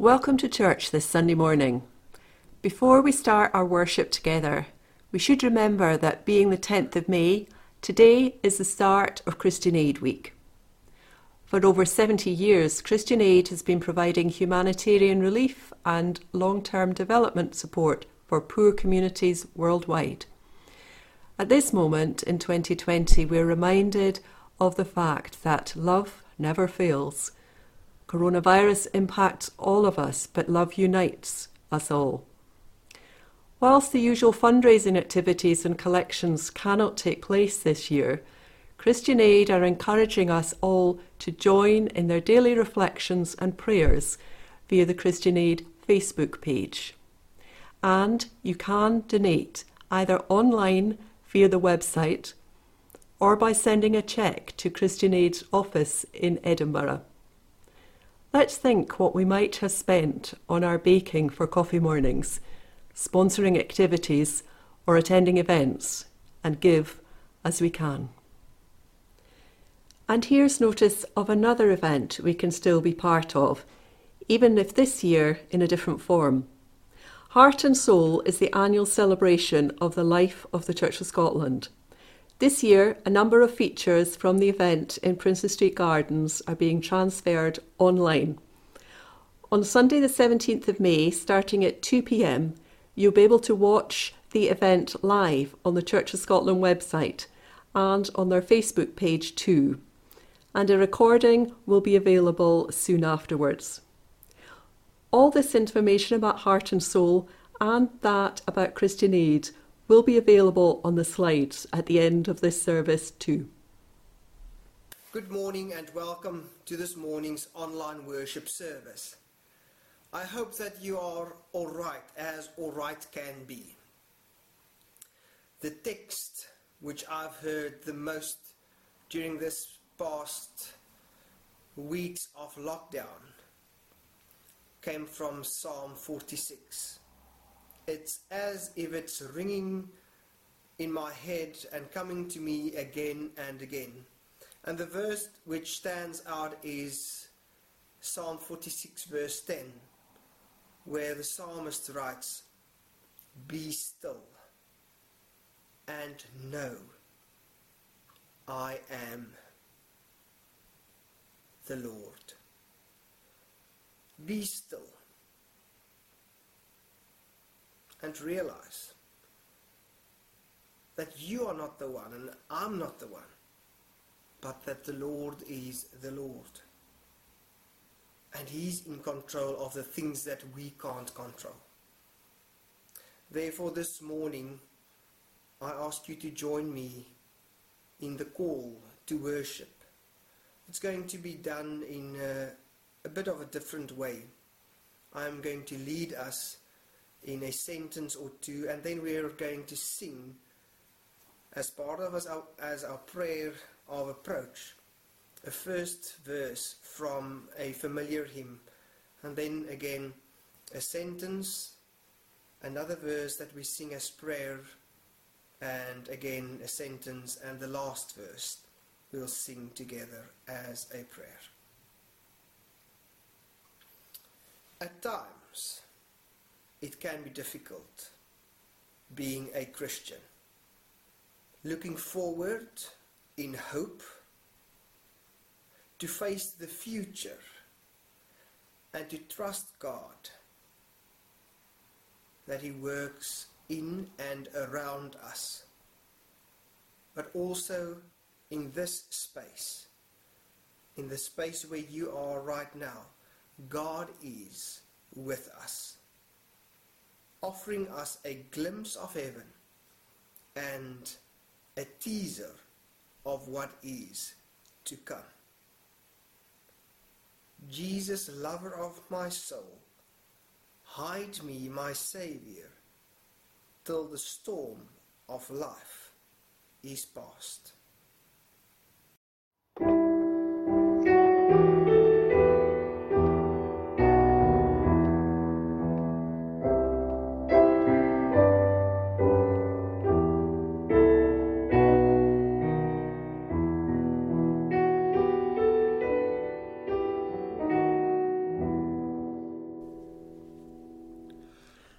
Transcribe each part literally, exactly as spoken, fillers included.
Welcome to church this Sunday morning. Before we start our worship together, we should remember that being the tenth of May, today is the start of Christian Aid Week. For over seventy years, Christian Aid has been providing humanitarian relief and long-term development support for poor communities worldwide. At this moment in twenty twenty, we're reminded of the fact that love never fails. Coronavirus impacts all of us, but love unites us all. Whilst the usual fundraising activities and collections cannot take place this year, Christian Aid are encouraging us all to join in their daily reflections and prayers via the Christian Aid Facebook page. And you can donate either online via the website or by sending a cheque to Christian Aid's office in Edinburgh. Let's think what we might have spent on our baking for coffee mornings, sponsoring activities or attending events, and give as we can. And here's notice of another event we can still be part of, even if this year in a different form. Heart and Soul is the annual celebration of the life of the Church of Scotland. This year, a number of features from the event in Princes Street Gardens are being transferred online. On Sunday the seventeenth of May, starting at two p m, you'll be able to watch the event live on the Church of Scotland website and on their Facebook page too. And a recording will be available soon afterwards. All this information about Heart and Soul and that about Christian Aid will be available on the slides at the end of this service too. Good morning and welcome to this morning's online worship service. I hope that you are all right, as all right can be. The text which I've heard the most during this past weeks of lockdown came from Psalm forty-six. It's as if it's ringing in my head and coming to me again and again. And the verse which stands out is Psalm forty-six verse ten, where the psalmist writes, "Be still and know I am the Lord." Be still and realize that you are not the one and I'm not the one, but that the Lord is the Lord. And He's in control of the things that we can't control. Therefore, this morning, I ask you to join me in the call to worship. It's going to be done in a, a bit of a different way. I'm going to lead us in a sentence or two, and then we are going to sing as part of us, our, as our prayer of approach, a first verse from a familiar hymn, and then again a sentence, another verse that we sing as prayer, and again a sentence, and the last verse we'll sing together as a prayer. At times, it can be difficult being a Christian, looking forward in hope to face the future and to trust God that He works in and around us, but also in this space, in the space where you are right now. God is with us, offering us a glimpse of heaven and a teaser of what is to come. Jesus, lover of my soul, hide me, my Saviour, till the storm of life is past.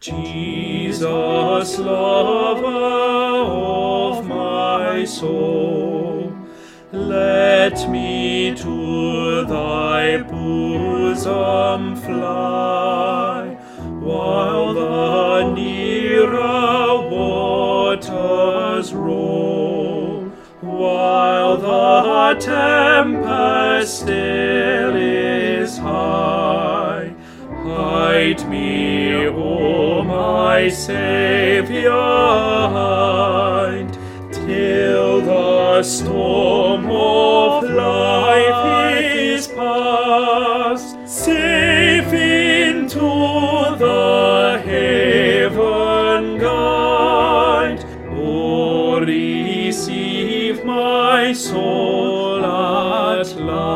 Jesus, lover of my soul, let me to thy bosom fly, while the nearer waters roll, while the tempest still is high. Hide me, O my Saviour, hide, till the storm of life is past. Safe into the haven guide, O receive my soul at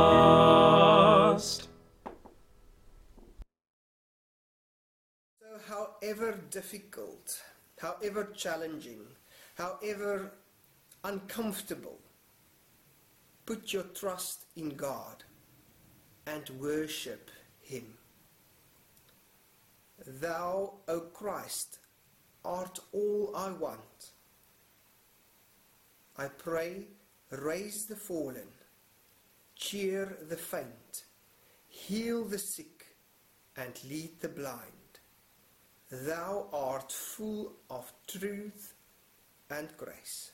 last. So however difficult, however challenging, however uncomfortable, put your trust in God and worship Him. Thou, O Christ, art all I want. I pray, raise the fallen, cheer the faint, heal the sick, and lead the blind. Thou art full of truth and grace.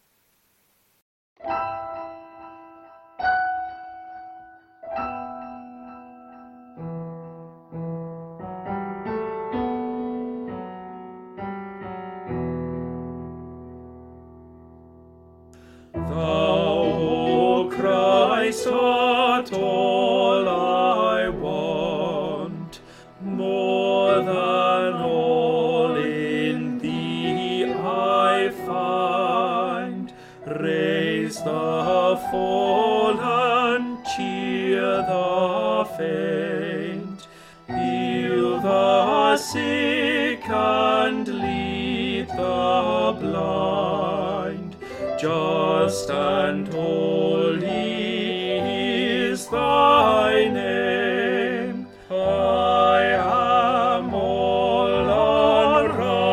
Thou, O Christ, art all I want, more than all in Thee I find. Raise the fallen, cheer the faint, heal the sick and lead the blind. Just and holy is thy name. I am all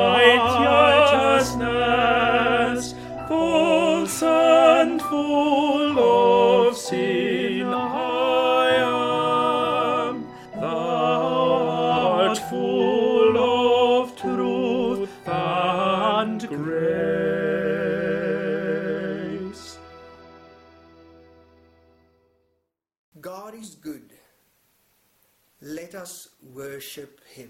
unrighteousness, false and full of sin I am. Thou art full of truth and grace. God is good. Let us worship Him.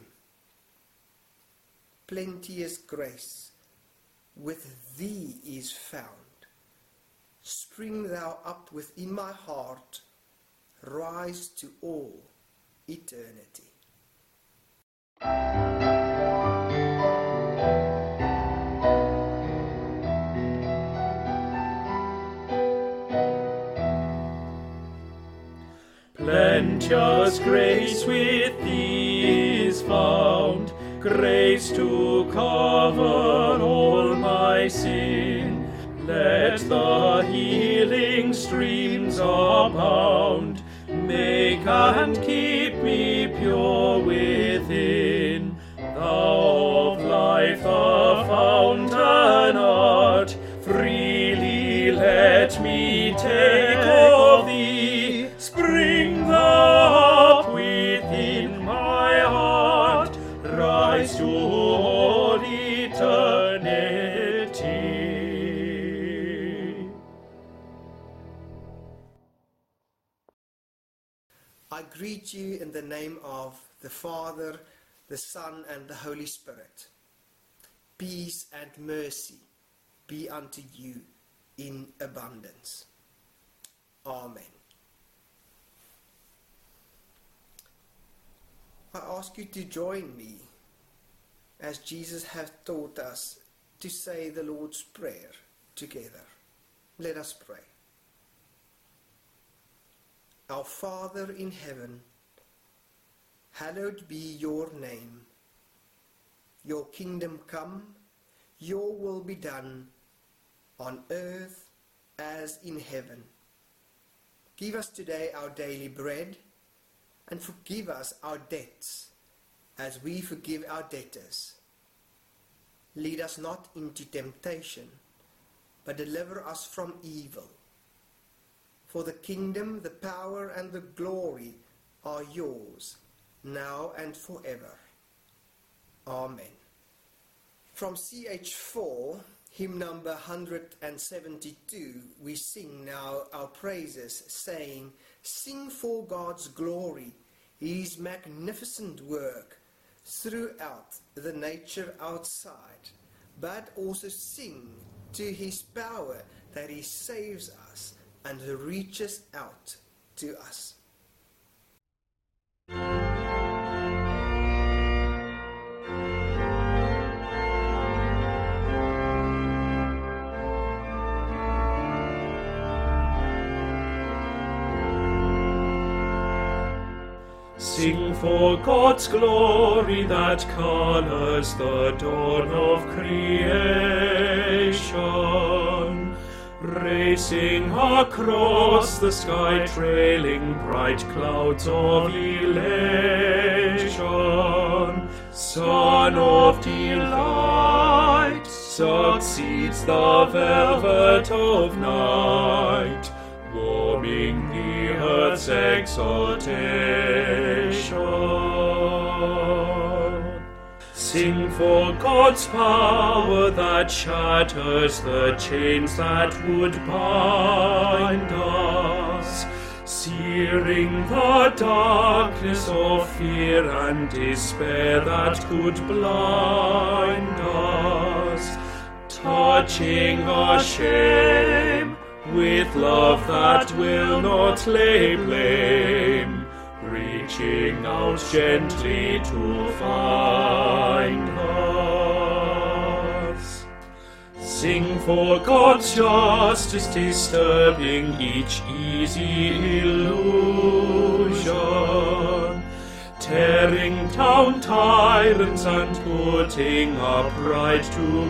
Plenteous grace with Thee is found. Spring Thou up within my heart, rise to all eternity. Plenteous grace with Thee is found, grace to cover all my sin. Let the healing streams abound, make and keep me pure within. Thou of life the fountain art, freely let me take of Thee. Spring Thou up within my heart, rise to all eternity. I greet you in the name of the Father, the Son, and the Holy Spirit. Peace and mercy be unto you in abundance. Amen. I ask you to join me as Jesus has taught us to say the Lord's Prayer together. Let us pray. Our Father in heaven, hallowed be your name. Your kingdom come, your will be done, on earth as in heaven. Give us today our daily bread, and forgive us our debts, as we forgive our debtors. lead us not into temptation, but deliver us from evil. For the kingdom, the power, and the glory are yours, now and forever. Amen. From C H four, hymn number one hundred seventy-two, we sing now our praises, saying, "Sing for God's glory, His magnificent work throughout the nature outside, but also sing to His power that He saves us and reaches out to us." Sing for God's glory that colors the dawn of creation, racing across the sky, trailing bright clouds of elation. Sun of delight succeeds the velvet of night, warming the earth's exaltation. Sing for God's power that shatters the chains that would bind us, searing the darkness of fear and despair that could blind us, touching our shame with love that will not lay blame, reaching out gently to find us. Sing for God's justice, disturbing each easy illusion, tearing down tyrants and putting upright to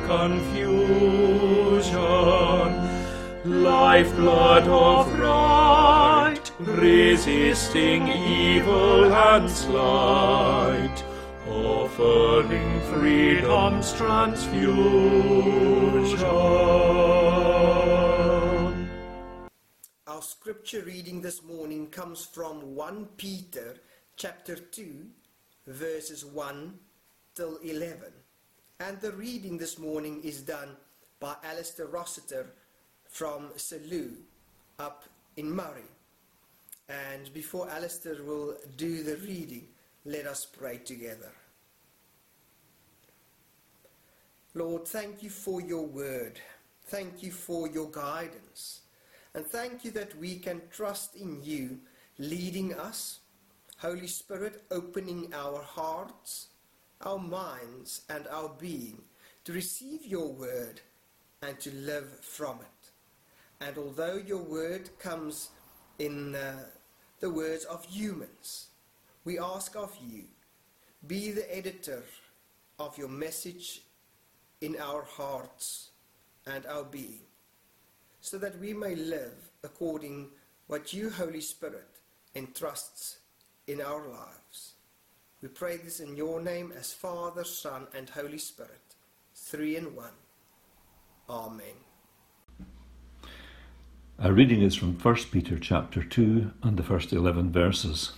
confusion. Lifeblood of right, resisting evil and slight, offering freedom's transfusion. Our scripture reading this morning comes from First Peter chapter two, verses one till eleven. And the reading this morning is done by Alistair Rossiter from Selous up in Murray. And before Alistair will do the reading, let us pray together. Lord, thank you for your word. Thank you for your guidance. And thank you that we can trust in you leading us. Holy Spirit, opening our hearts, our minds, and our being to receive your word and to live from it. And although your word comes in uh, the words of humans, we ask of you, be the editor of your message in our hearts and our being, so that we may live according what you, Holy Spirit, entrusts in our lives. We pray this in your name as Father, Son, and Holy Spirit, three in one. Amen. Our reading is from First Peter chapter two and the first eleven verses.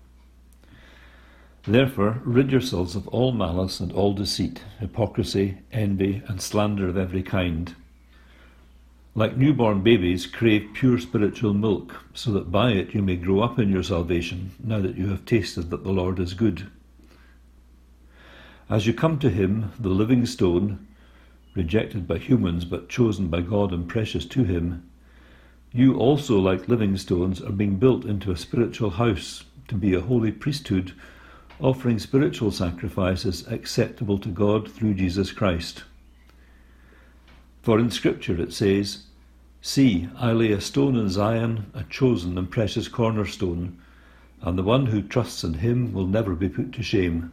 Therefore, rid yourselves of all malice and all deceit, hypocrisy, envy, and slander of every kind. Like newborn babies, crave pure spiritual milk, so that by it you may grow up in your salvation, now that you have tasted that the Lord is good. As you come to him, the living stone, rejected by humans but chosen by God and precious to him, you also, like living stones, are being built into a spiritual house to be a holy priesthood, offering spiritual sacrifices acceptable to God through Jesus Christ. For in Scripture it says, "See, I lay a stone in Zion, a chosen and precious cornerstone, and the one who trusts in him will never be put to shame."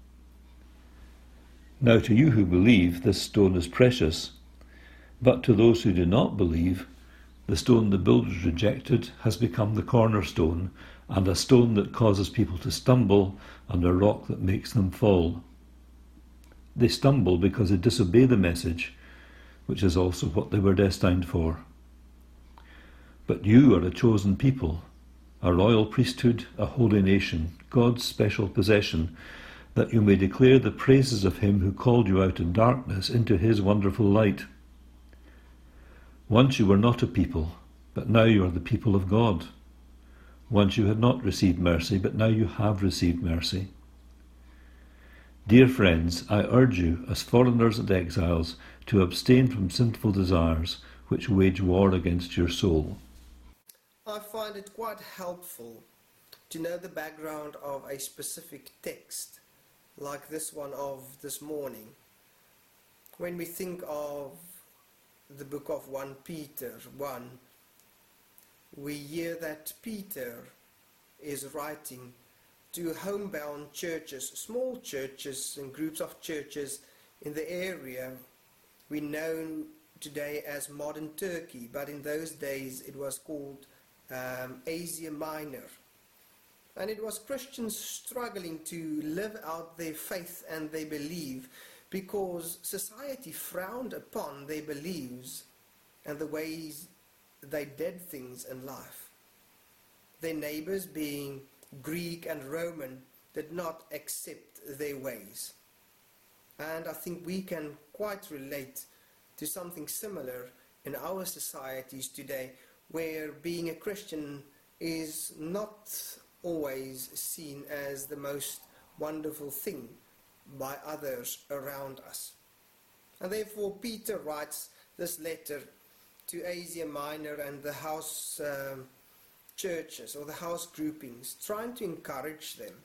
Now to you who believe, this stone is precious, but to those who do not believe, the stone the builders rejected has become the cornerstone, and a stone that causes people to stumble, and a rock that makes them fall. They stumble because they disobey the message, which is also what they were destined for. But you are a chosen people, a royal priesthood, a holy nation, God's special possession, that you may declare the praises of him who called you out of darkness into his wonderful light. Once you were not a people, but now you are the people of God. Once you had not received mercy, but now you have received mercy. Dear friends, I urge you, as foreigners and exiles, to abstain from sinful desires which wage war against your soul. I find it quite helpful to know the background of a specific text, like this one of this morning. When we think of the book of First Peter one, we hear that Peter is writing to homebound churches, small churches and groups of churches in the area we know today as modern Turkey, but in those days it was called um, Asia Minor. And it was Christians struggling to live out their faith and their belief because society frowned upon their beliefs and the ways they did things in life. Their neighbors, being Greek and Roman, did not accept their ways. And I think we can quite relate to something similar in our societies today, where being a Christian is not always seen as the most wonderful thing by others around us. And therefore Peter writes this letter to Asia Minor and the house um, churches or the house groupings, trying to encourage them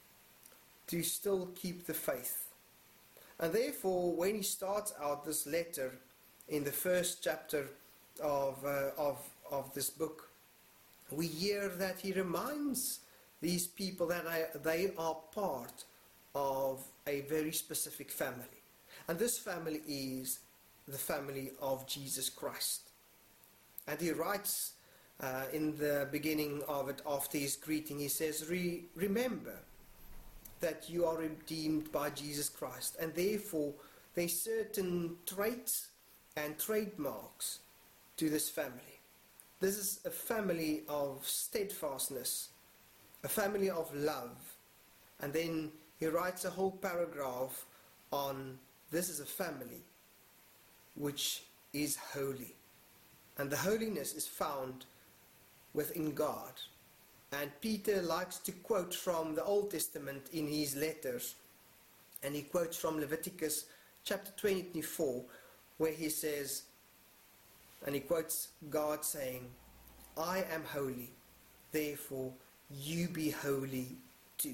to still keep the faith. And therefore, when he starts out this letter in the first chapter of, uh, of, of this book, we hear that he reminds these people that I, they are part of a very specific family. And this family is the family of Jesus Christ. And he writes uh, in the beginning of it, after his greeting, he says, Re- remember that you are redeemed by Jesus Christ, and therefore there's certain traits and trademarks to this family. This is a family of steadfastness, a family of love. And then he writes a whole paragraph on this is a family which is holy. And the holiness is found within God. And Peter likes to quote from the Old Testament in his letters. And he quotes from Leviticus chapter twenty-four, where he says, and he quotes God saying, I am holy, therefore you be holy too.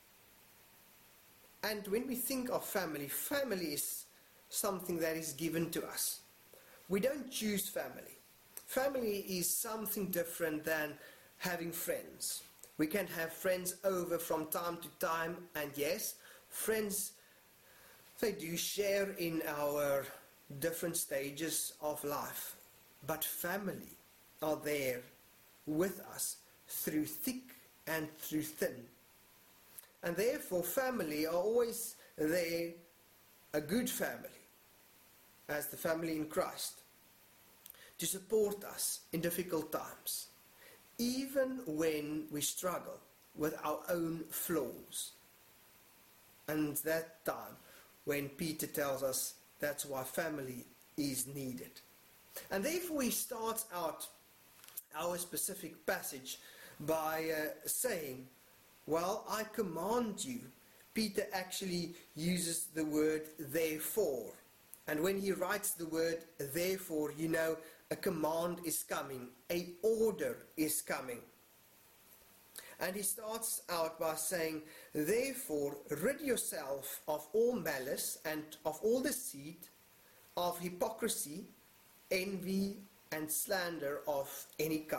And when we think of family, family is something that is given to us. We don't choose family. Family is something different than having friends. We can have friends over from time to time, and yes, friends, they do share in our different stages of life. But family are there with us through thick and through thin. And therefore family are always there, a good family, as the family in Christ, to support us in difficult times, even when we struggle with our own flaws. And that time when Peter tells us that's why family is needed. And therefore he starts out our specific passage by uh, saying, well, I command you. Peter actually uses the word therefore. And when he writes the word therefore, you know, a command is coming, a order is coming. And he starts out by saying, therefore, rid yourself of all malice and of all deceit, of hypocrisy, envy, and slander of any kind.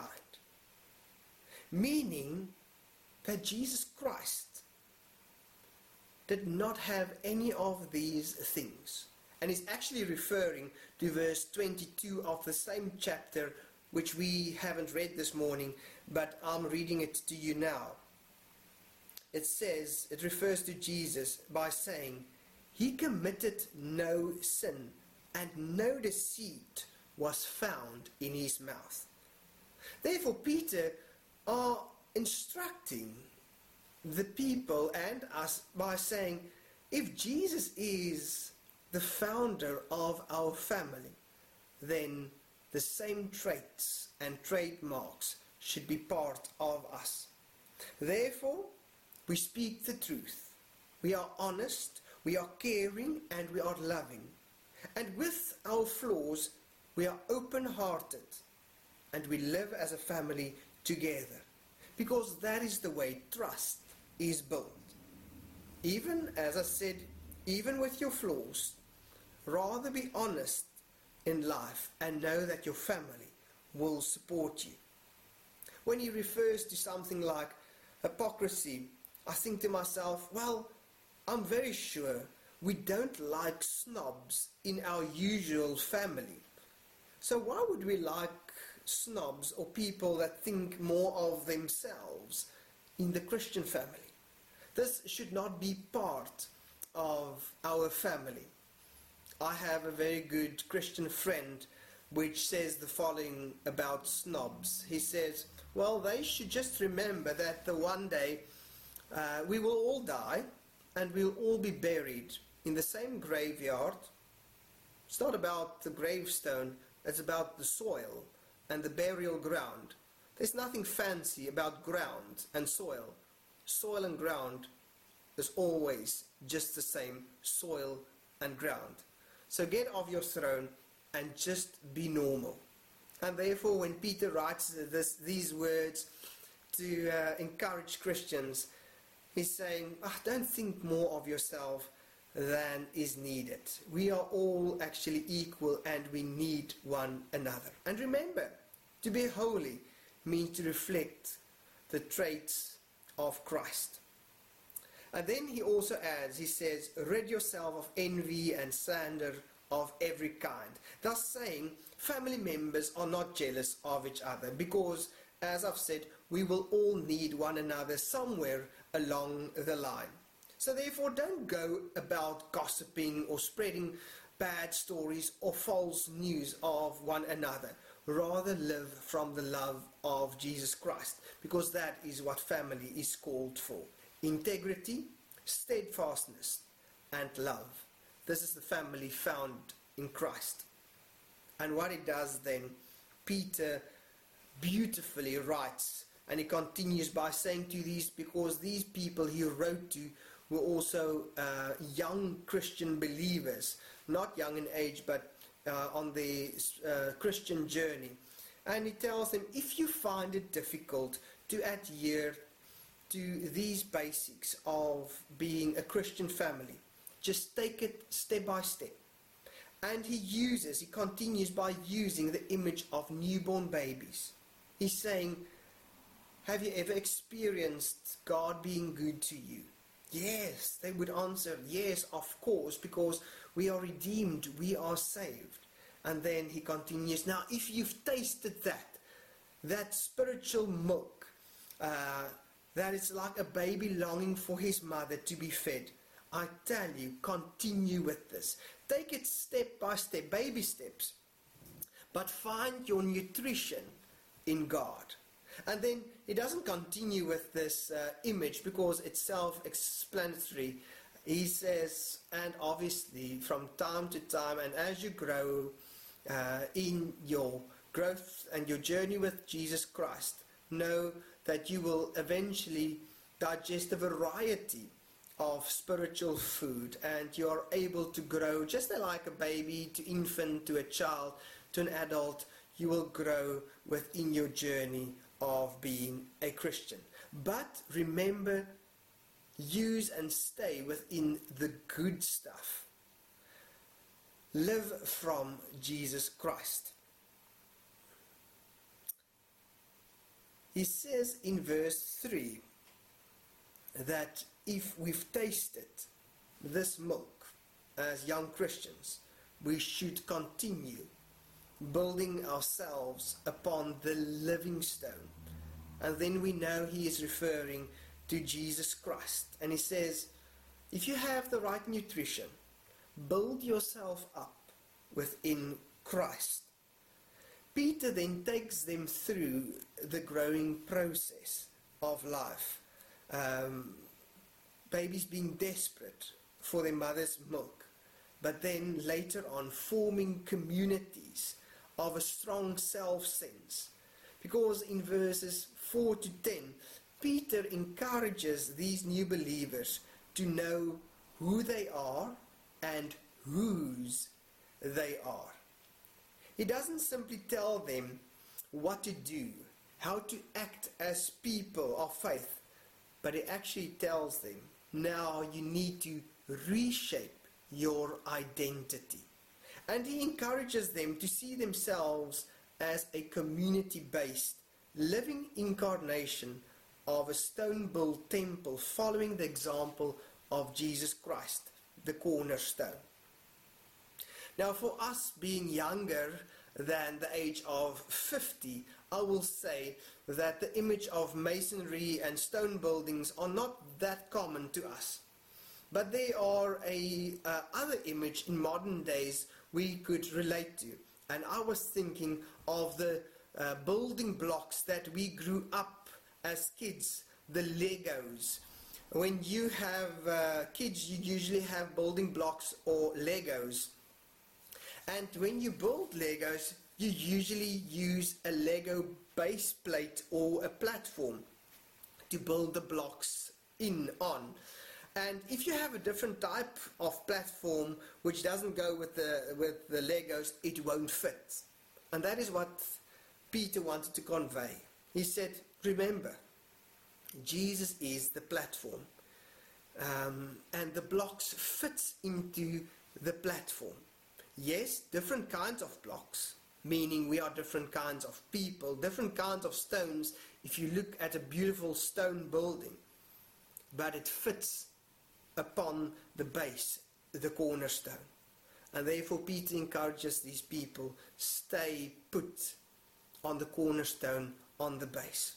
Meaning that Jesus Christ did not have any of these things. And he's actually referring to verse twenty-two of the same chapter, which we haven't read this morning, but I'm reading it to you now. It says, it refers to Jesus by saying, He committed no sin, and no deceit was found in his mouth. Therefore, Peter are instructing the people and us by saying, if Jesus is the founder of our family, then the same traits and trademarks should be part of us. Therefore, we speak the truth. We are honest, we are caring, and we are loving. And with our flaws, we are open-hearted, and we live as a family together. Because that is the way trust is built. Even, as I said, even with your flaws, rather be honest in life and know that your family will support you. When he refers to something like hypocrisy, I think to myself, well, I'm very sure we don't like snobs in our usual family. So why would we like snobs or people that think more of themselves in the Christian family? This should not be part of our family. I have a very good Christian friend which says the following about snobs. He says, well, they should just remember that the one day uh, we will all die and we'll all be buried in the same graveyard. It's not about the gravestone, it's about the soil and the burial ground. There's nothing fancy about ground and soil. Soil and ground is always just the same, soil and ground. So get off your throne and just be normal. And therefore, when Peter writes this, these words to uh, encourage Christians, he's saying, oh, don't think more of yourself than is needed. We are all actually equal and we need one another. And remember, to be holy means to reflect the traits of Christ. And then he also adds, he says, rid yourself of envy and slander of every kind. Thus saying, family members are not jealous of each other because, as I've said, we will all need one another somewhere along the line. So therefore, don't go about gossiping or spreading bad stories or false news of one another. Rather live from the love of Jesus Christ, because that is what family is called for. Integrity, steadfastness, and love. This is the family found in Christ. And what it does then, Peter beautifully writes, and he continues by saying to these, because these people he wrote to were also uh, young Christian believers, not young in age, but uh, on the uh, Christian journey. And he tells them, if you find it difficult to adhere to these basics of being a Christian family, just take it step by step. And he uses, he continues by using the image of newborn babies. He's saying, have you ever experienced God being good to you? Yes, they would answer, yes, of course, because we are redeemed, we are saved. And then he continues, now if you've tasted that, that spiritual milk, uh, that it's like a baby longing for his mother to be fed, I tell you, continue with this. Take it step by step, baby steps, but find your nutrition in God. And then he doesn't continue with this uh, image because it's self-explanatory. He says, and obviously from time to time, and as you grow uh, in your growth and your journey with Jesus Christ, know that you will eventually digest a variety of spiritual food, and you are able to grow just like a baby, to infant, to a child, to an adult. You will grow within your journey of being a Christian. But remember, use and stay within the good stuff. Live from Jesus Christ. He says in verse three that if we've tasted this milk as young Christians, we should continue building ourselves upon the living stone. And then we know he is referring to Jesus Christ. And he says, if you have the right nutrition, build yourself up within Christ. Peter then takes them through the growing process of life. Um, babies being desperate for their mother's milk, but then later on forming communities of a strong self-sense. Because in verses four to ten, Peter encourages these new believers to know who they are and whose they are. He doesn't simply tell them what to do, how to act as people of faith, but he actually tells them, now you need to reshape your identity. And he encourages them to see themselves as a community-based, living incarnation of a stone-built temple following the example of Jesus Christ, the cornerstone. Now, for us being younger than the age of fifty, I will say that the image of masonry and stone buildings are not that common to us. But there are a uh, other image in modern days we could relate to. And I was thinking of the uh, building blocks that we grew up as kids, the Legos. When you have uh, kids, you usually have building blocks or Legos. And when you build Legos, you usually use a Lego base plate or a platform to build the blocks in on. And if you have a different type of platform which doesn't go with the, with the Legos, it won't fit. And that is what Peter wanted to convey. He said, remember, Jesus is the platform. Um, and the blocks fit into the platform. Yes, different kinds of blocks, meaning we are different kinds of people, different kinds of stones, if you look at a beautiful stone building. But it fits upon the base, the cornerstone. And therefore Peter encourages these people, stay put on the cornerstone, on the base.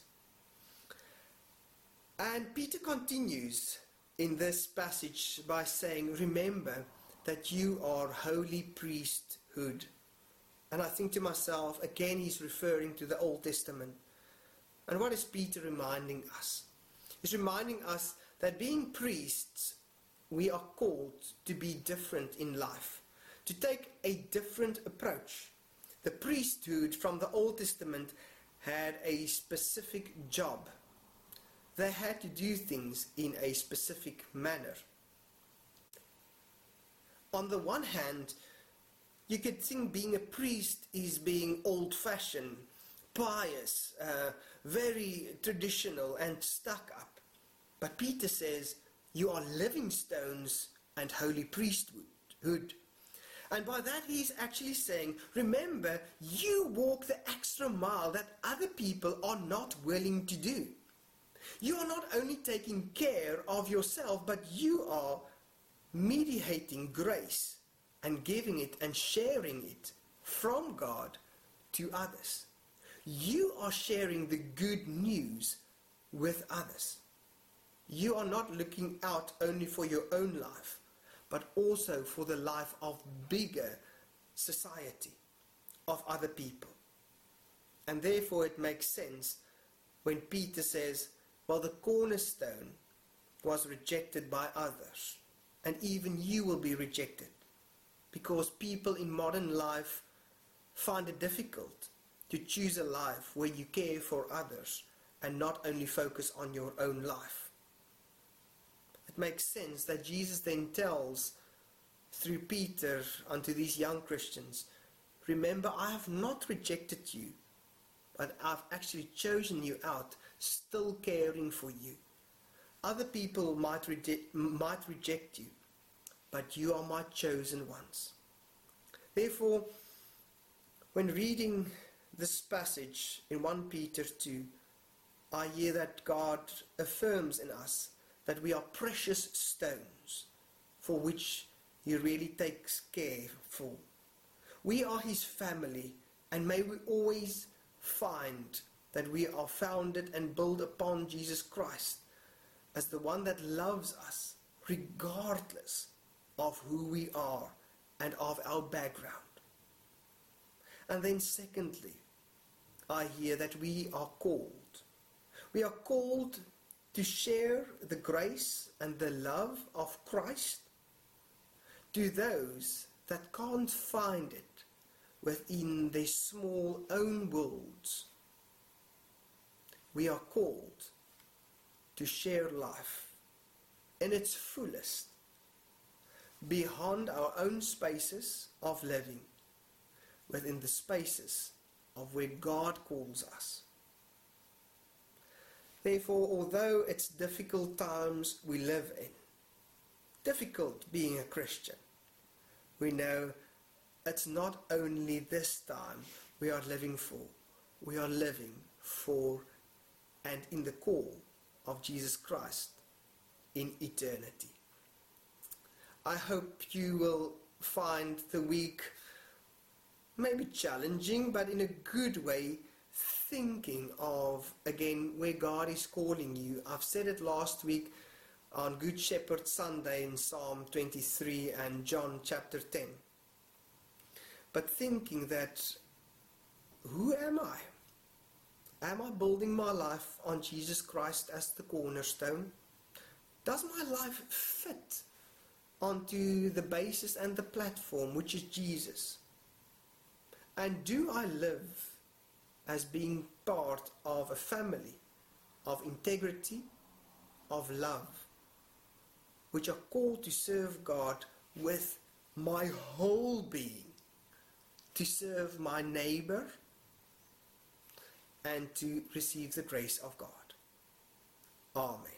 And Peter continues in this passage by saying, remember that you are holy priesthood. And I think to myself, again he's referring to the Old Testament. And what is Peter reminding us? He's reminding us that being priests, we are called to be different in life, to take a different approach. The priesthood from the Old Testament had a specific job. They had to do things in a specific manner. On the one hand, you could think being a priest is being old-fashioned, pious, uh, very traditional and stuck up. But Peter says, you are living stones and holy priesthood. And by that he's actually saying, remember, you walk the extra mile that other people are not willing to do. You are not only taking care of yourself, but you are mediating grace and giving it and sharing it from God to others. You are sharing the good news with others. You are not looking out only for your own life, but also for the life of bigger society, of other people. And therefore it makes sense when Peter says, well, the cornerstone was rejected by others, and even you will be rejected, because people in modern life find it difficult to choose a life where you care for others and not only focus on your own life. It makes sense that Jesus then tells through Peter unto these young Christians, remember, I have not rejected you, but I've actually chosen you out, still caring for you. Other people might, reject, might reject you, but you are my chosen ones. Therefore, when reading this passage in First Peter two, I hear that God affirms in us that we are precious stones for which he really takes care for. We are his family, and may we always find that we are founded and built upon Jesus Christ as the one that loves us regardless of who we are and of our background. And then secondly, I hear that we are called. We are called to share the grace and the love of Christ to those that can't find it within their small own worlds. We are called to share life in its fullest, beyond our own spaces of living, within the spaces of where God calls us. Therefore, although it's difficult times we live in, difficult being a Christian, we know it's not only this time we are living for, we are living for and in the call of Jesus Christ in eternity. I hope you will find the week maybe challenging, but in a good way, thinking of, again, where God is calling you. I've said it last week on Good Shepherd Sunday in Psalm twenty-three and John chapter ten. But thinking that, who am I? Am I building my life on Jesus Christ as the cornerstone? Does my life fit onto the basis and the platform, which is Jesus? And do I live as being part of a family of integrity, of love, which are called to serve God with my whole being, to serve my neighbor, and to receive the grace of God? Amen.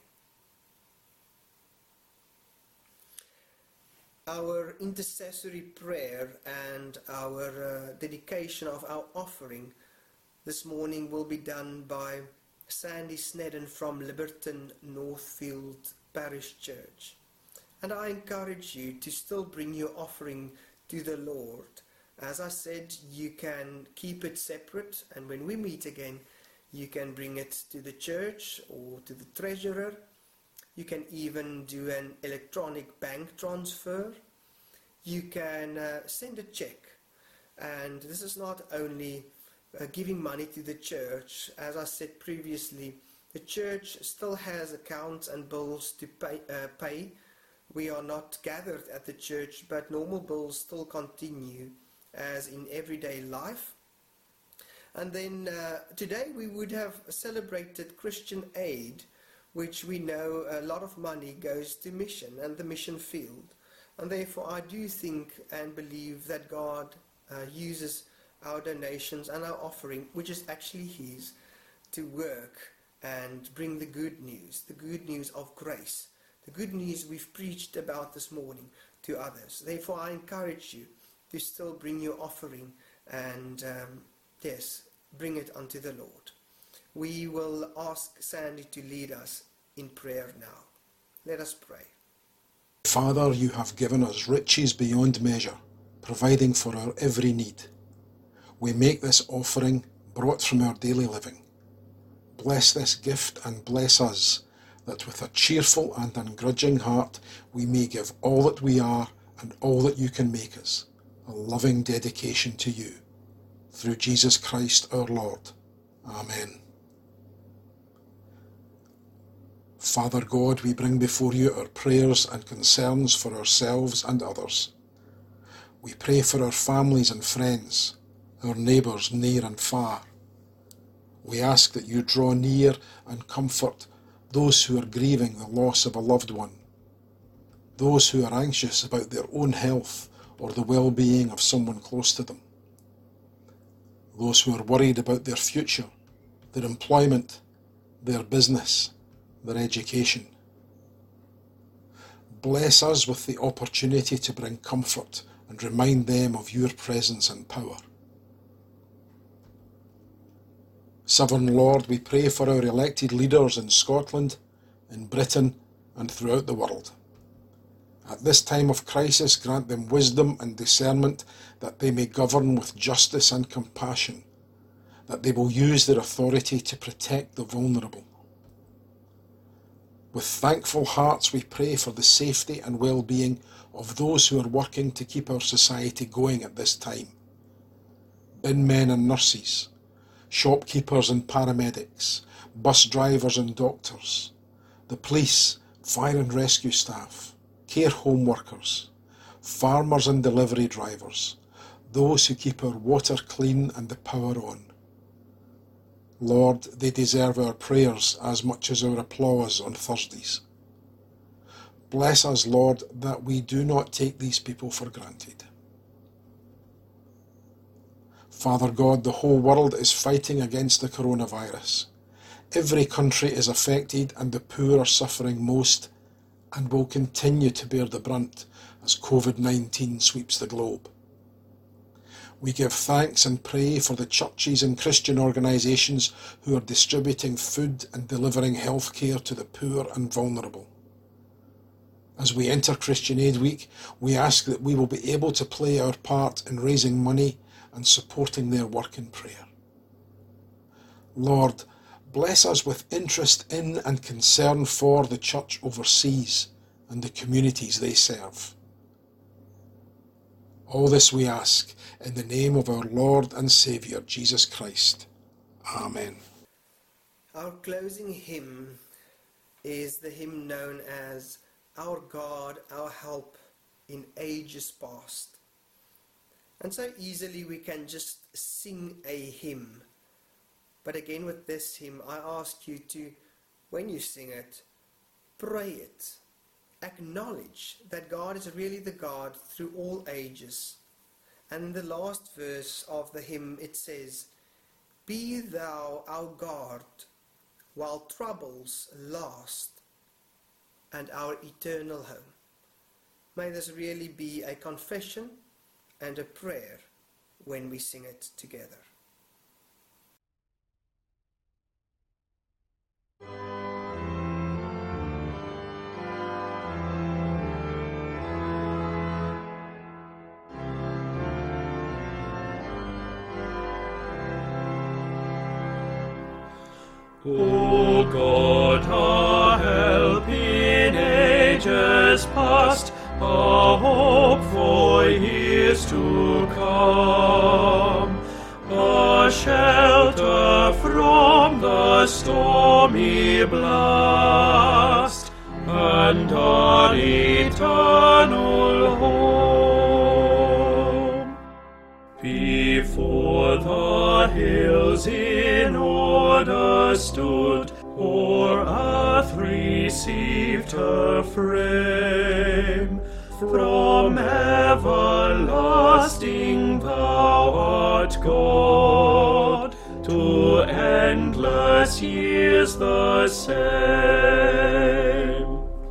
Our intercessory prayer and our uh, dedication of our offering this morning will be done by Sandy Snedden from Liberton Northfield Parish Church. And I encourage you to still bring your offering to the Lord. As I said, you can keep it separate, and when we meet again, you can bring it to the church or to the treasurer. You can even do an electronic bank transfer. You can uh, send a check. And this is not only uh, giving money to the church. As I said previously, the church still has accounts and bills to pay. Uh, pay. We are not gathered at the church, but normal bills still continue as in everyday life. And then uh, today we would have celebrated Christian Aid, which we know a lot of money goes to mission and the mission field. And therefore I do think and believe that God uh, uses our donations and our offering, which is actually His, to work and bring the good news, the good news of grace, the good news we've preached about this morning to others. Therefore I encourage you to still bring your offering and um, yes, bring it unto the Lord. We will ask Sandy to lead us in prayer now. Let us pray. Father, you have given us riches beyond measure, providing for our every need. We make this offering brought from our daily living. Bless this gift and bless us, that with a cheerful and ungrudging heart we may give all that we are and all that you can make us, a loving dedication to you. Through Jesus Christ our Lord. Amen. Father God, we bring before you our prayers and concerns for ourselves and others. We pray for our families and friends, our neighbours near and far. We ask that you draw near and comfort those who are grieving the loss of a loved one, those who are anxious about their own health or the well-being of someone close to them, those who are worried about their future, their employment, their business, their education. Bless us with the opportunity to bring comfort and remind them of your presence and power. Sovereign Lord, we pray for our elected leaders in Scotland, in Britain, and throughout the world. At this time of crisis, grant them wisdom and discernment that they may govern with justice and compassion, that they will use their authority to protect the vulnerable. With thankful hearts we pray for the safety and well-being of those who are working to keep our society going at this time. Bin men and nurses, shopkeepers and paramedics, bus drivers and doctors, the police, fire and rescue staff, care home workers, farmers and delivery drivers, those who keep our water clean and the power on. Lord, they deserve our prayers as much as our applause on Thursdays. Bless us, Lord, that we do not take these people for granted. Father God, the whole world is fighting against the coronavirus. Every country is affected and the poor are suffering most and will continue to bear the brunt as COVID nineteen sweeps the globe. We give thanks and pray for the churches and Christian organisations who are distributing food and delivering health care to the poor and vulnerable. As we enter Christian Aid Week, we ask that we will be able to play our part in raising money and supporting their work in prayer. Lord, bless us with interest in and concern for the church overseas and the communities they serve. All this we ask in the name of our Lord and Saviour, Jesus Christ. Amen. Our closing hymn is the hymn known as Our God, Our Help in Ages Past. And so easily we can just sing a hymn. But again with this hymn, I ask you to, when you sing it, pray it. Acknowledge that God is really the God through all ages. And in the last verse of the hymn it says, Be thou our guard while troubles last, and our eternal home. May this really be a confession and a prayer when we sing it together. O God, our help in ages past, a hope for years to come, a shelter from the stormy blast, and our eternal home. Before the hills in order stood, o'er earth received her frame. From everlasting thou art God, to endless years the same.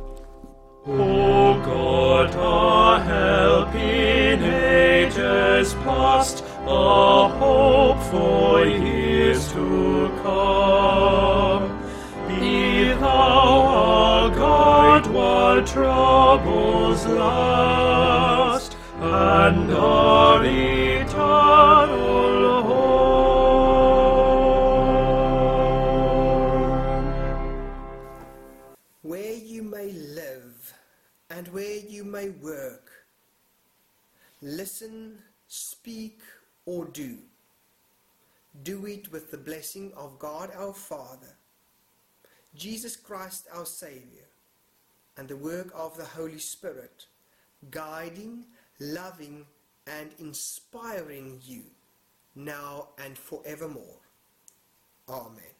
O God, our help in ages past, a hope for years to come. Be thou our guide while troubles last, and our eternal home. Where you may live and where you may work, listen, speak, or do, do it with the blessing of God our Father, Jesus Christ our Saviour, and the work of the Holy Spirit, guiding, loving, and inspiring you, now and forevermore. Amen.